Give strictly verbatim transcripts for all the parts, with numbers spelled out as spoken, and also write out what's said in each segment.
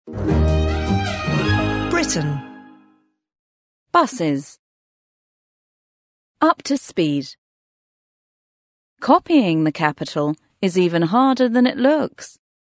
Britain. Buses. Up to speed. Copying the capital is even harder than it looks.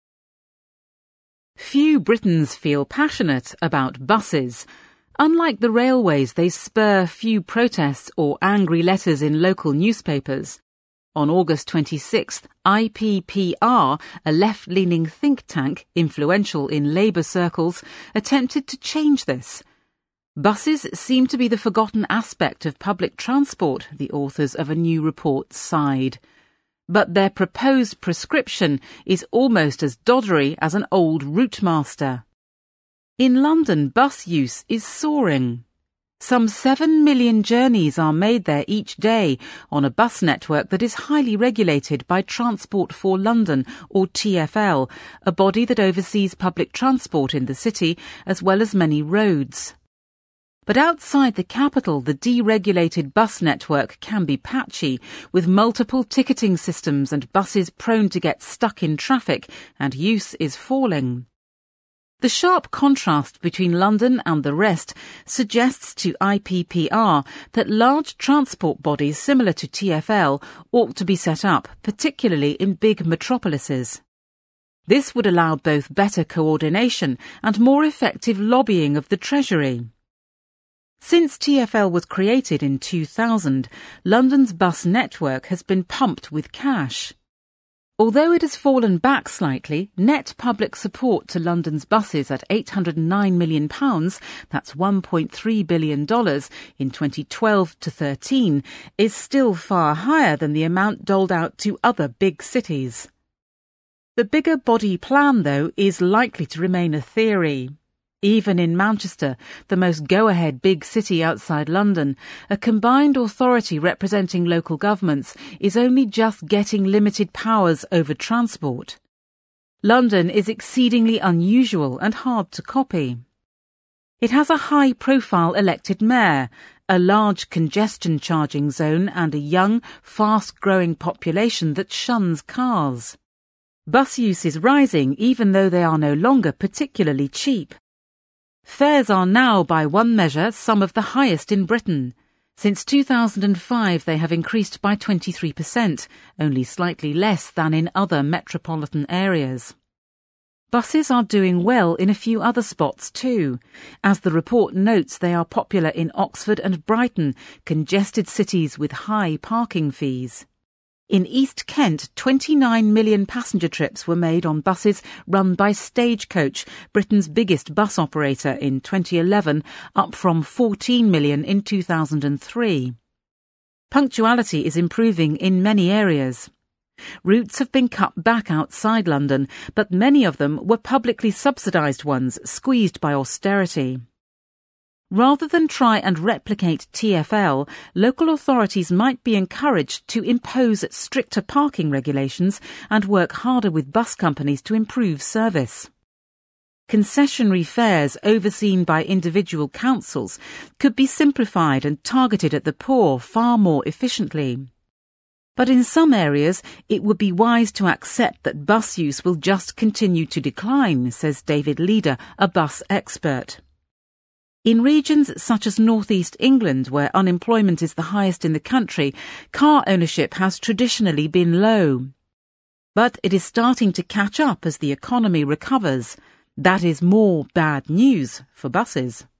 Few Britons feel passionate about buses. Unlike the railways, they spur few protests or angry letters in local newspapers. On August twenty-sixth, I P P R, a left-leaning think tank influential in Labour circles, attempted to change this. Buses seem to be the forgotten aspect of public transport, the authors of a new report sighed. But their proposed prescription is almost as doddery as an old routemaster. In London, bus use is soaring. Some seven million journeys are made there each day on a bus network that is highly regulated by Transport for London, or T F L, a body that oversees public transport in the city as well as many roads. But outside the capital, the deregulated bus network can be patchy, with multiple ticketing systems and buses prone to get stuck in traffic, and use is falling. The sharp contrast between London and the rest suggests to I P P R that large transport bodies similar to T F L ought to be set up, particularly in big metropolises. This would allow both better coordination and more effective lobbying of the Treasury. Since T F L was created in two thousand, London's bus network has been pumped with cash. Although it has fallen back slightly, net public support to London's buses at eight hundred nine million pounds, that's one point three billion dollars in twenty twelve to thirteen, is still far higher than the amount doled out to other big cities. The bigger body plan, though, is likely to remain a theory. Even in Manchester, the most go-ahead big city outside London, a combined authority representing local governments is only just getting limited powers over transport. London is exceedingly unusual and hard to copy. It has a high-profile elected mayor, a large congestion charging zone and a young, fast-growing population that shuns cars. Bus use is rising even though they are no longer particularly cheap. Fares are now, by one measure, some of the highest in Britain. Since two thousand five, they have increased by twenty-three percent, only slightly less than in other metropolitan areas. Buses are doing well in a few other spots too. As the report notes, they are popular in Oxford and Brighton, congested cities with high parking fees. In East Kent, twenty-nine million passenger trips were made on buses run by Stagecoach, Britain's biggest bus operator in twenty eleven, up from fourteen million in two thousand three. Punctuality is improving in many areas. Routes have been cut back outside London, but many of them were publicly subsidised ones, squeezed by austerity. Rather than try and replicate T F L, local authorities might be encouraged to impose stricter parking regulations and work harder with bus companies to improve service. Concessionary fares overseen by individual councils could be simplified and targeted at the poor far more efficiently. But in some areas, it would be wise to accept that bus use will just continue to decline, says David Leader, a bus expert. In regions such as North East England, where unemployment is the highest in the country, car ownership has traditionally been low. But it is starting to catch up as the economy recovers. That is more bad news for buses.